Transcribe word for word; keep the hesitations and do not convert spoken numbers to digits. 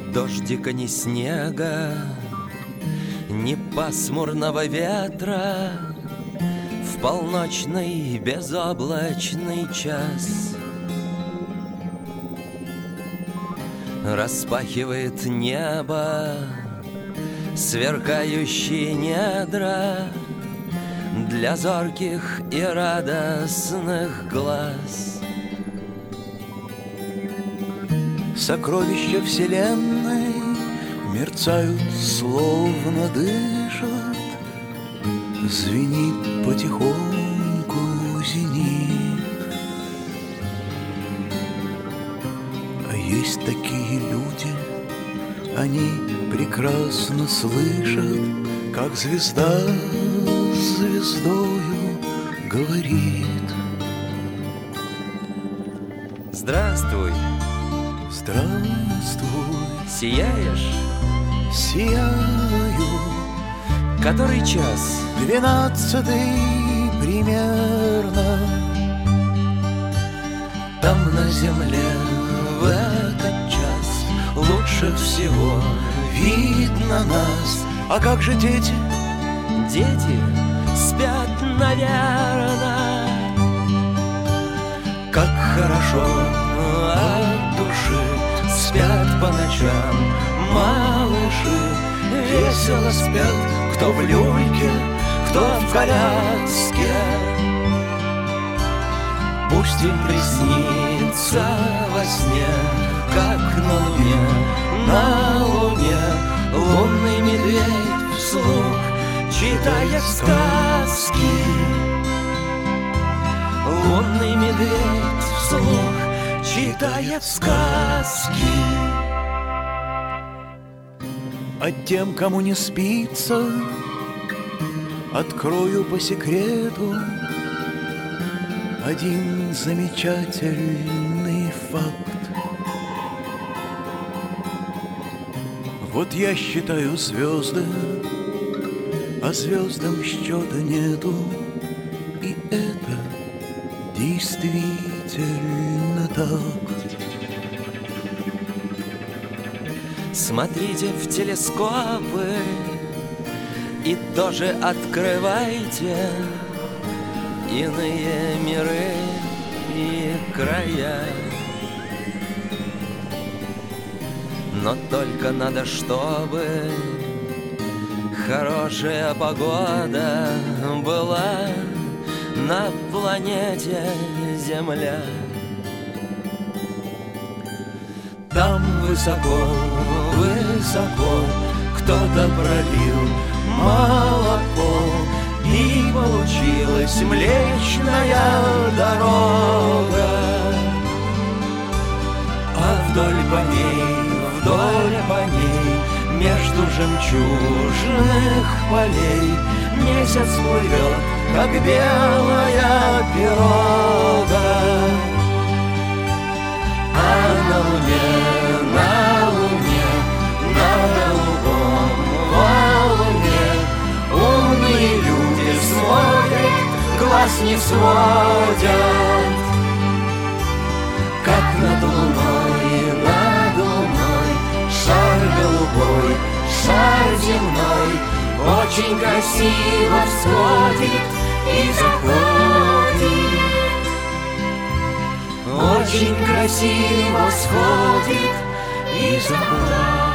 дождика, ни снега, ни пасмурного ветра, в полночный безоблачный час распахивает небо сверкающие недра для зорких и радостных глаз. Сокровища вселенной мерцают, словно дышат, звенит потихоньку зенит. А есть такие люди, они прекрасно слышат, как звезда с звездою говорит. Здравствуй, здравствуй, сияешь? Сияю. Который час? Двенадцатый примерно. Там на земле в этот час лучше всего видно нас. А как же дети? Дети спят, наверно. Как хорошо от души спят по ночам малыши. Весело спят, кто в люльке, кто в коляске. Пусть им приснится во сне, как на луне, на луне лунный медведь вслух читает сказки. Лунный медведь вслух читает сказки. А тем, кому не спится, открою по секрету один замечательный факт. Вот я считаю звезды, а звездам счета нету, и это действительно так. Смотрите в телескопы и тоже открывайте иные миры и края. Но только надо, чтобы хорошая погода была на планете Земля. Там высоко, высоко кто-то пролил молоко, и получилась Млечная Дорога. А вдоль по ней, вдоль по ней, между жемчужных полей месяц плывет, как белая пирога. А на луне, на луне, на голубом валуне умные люди смотрят, глаз не сводят. Как над луной, над луной шар голубой, шар земной очень красиво всходит и заходит. Очень красиво сходит и заходит.